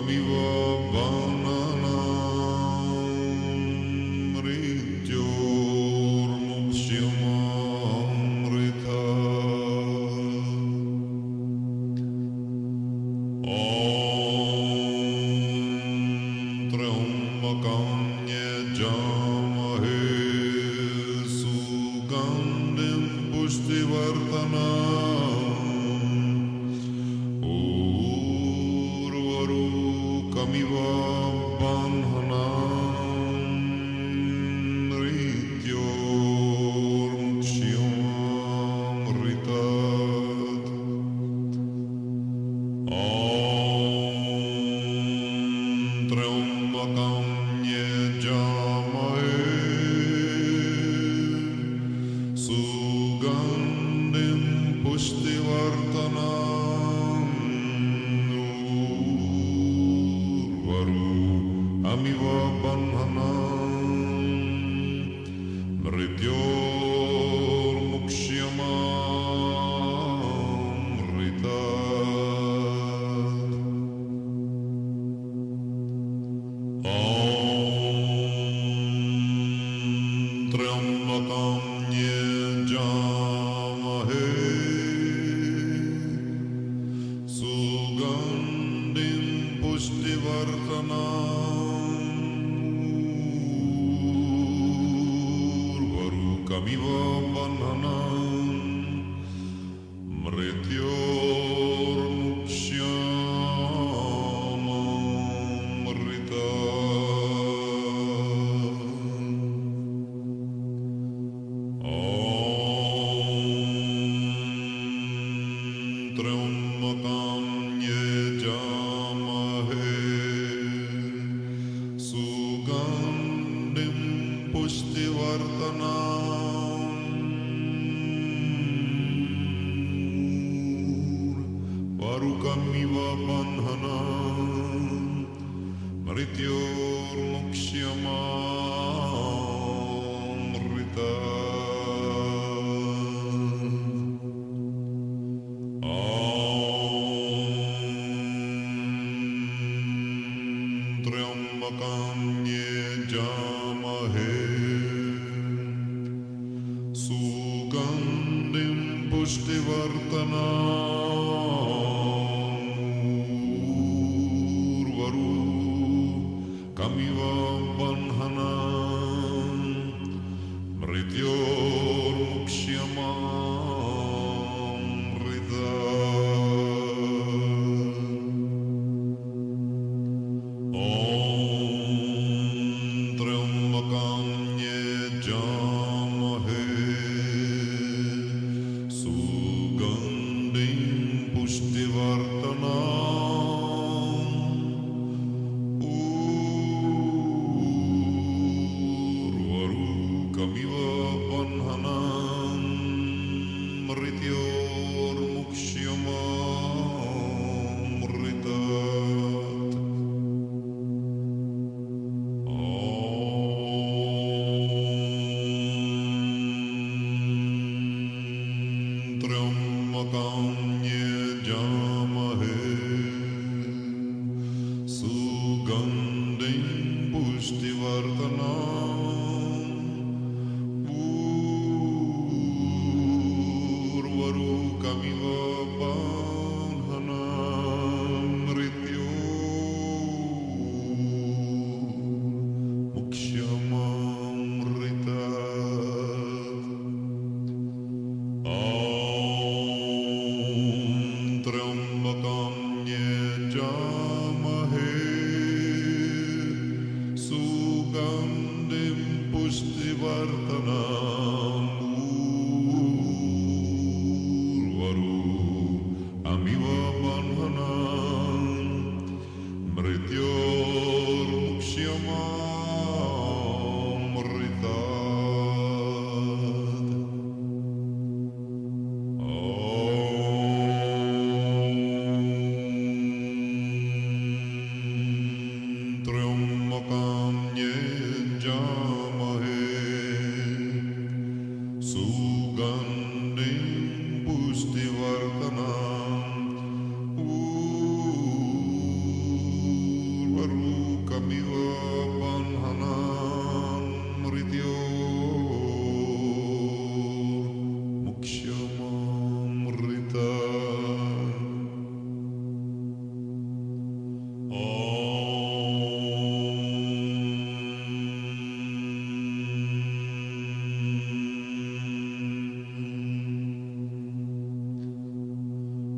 Varukamiva Vananam Rityormukshyamarita Om Triambakam Yajamahe Sugandhim Pushtivardhanam Urvarukamiva Vanhanam Rityormukshyamarita Om Triambakam Yajamahe Sugandhim Pushtivardhanam Urvarukamiva Vanhanam Rityormukshyamarita Om Triambakam Yajamahe Sugandhim Pushtivardhanam Urvarukamiva Vanhanam Rityormukshyamarita Om Triambakam Yajamahe Sugandhim Pushtivardhanam Varukamiva Vanhanam Rityormukshyamarita Om Triambakam Yajamahe Sugandhim Pushtivardhanam Urvarukamiva Vanhanam Rityormukshyamarita Om Triambakam Yajamahe Sugandhim Pushtivardhanam Urvarukamiva Vanhanam Rityormukshyamarita Om Triambakam Yajamahe Sugandhim Pushtivardhanam Urvarukamiva Vanhanam Rityormukshyamarita Om Triambakam Yajamahe Sugandhim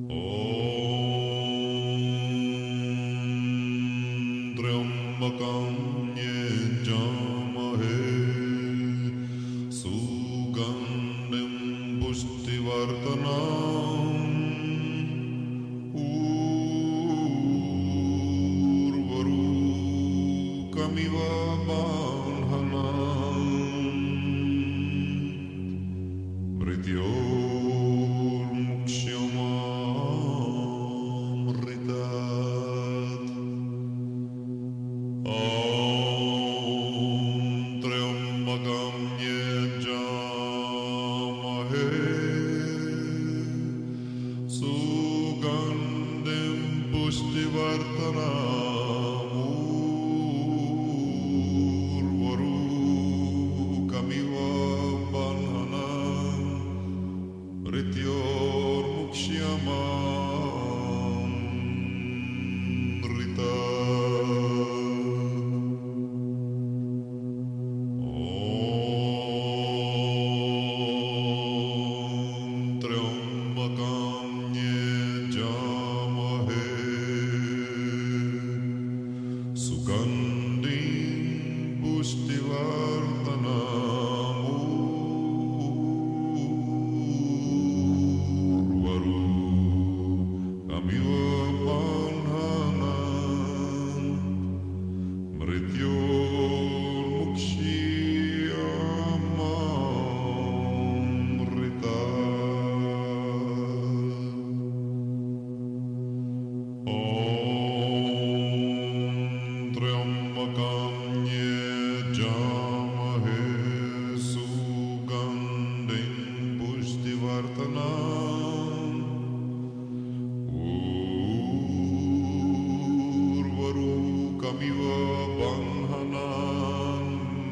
त्र्यम्बकं यजामहे सुगन्धिं पुष्टिवर्धनम् उर्वरुकमिव बन्धनान् मृत्योर्मुक्ष्यमामृतात् त्र्यम्बकं यजामहे सुगन्धिं पुष्टिवर्धनम् उर्वरुकमिव बन्धनान् त्र्यम्बकं यजामहे सुगन्धिं पुष्टिवर्धनम् उर्वरुकमिव बन्धनान् त्र्यम्बकं यजामहे सुगन्धिं पुष्टिवर्धनम् उर्वरुकमिव बन्धनान्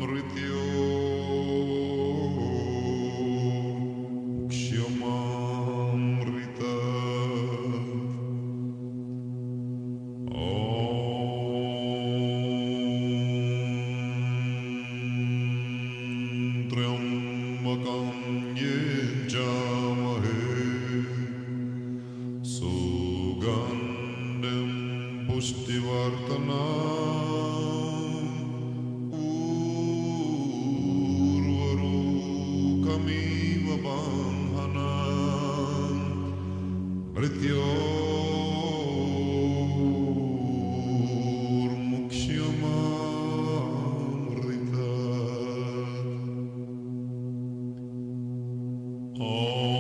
त्र्यम्बकं यजामहे सुगन्धिं पुष्टिवर्धनम् उर्वरुकमिव बन्धनान् मृत्योर्मुक्ष्यमामृतात्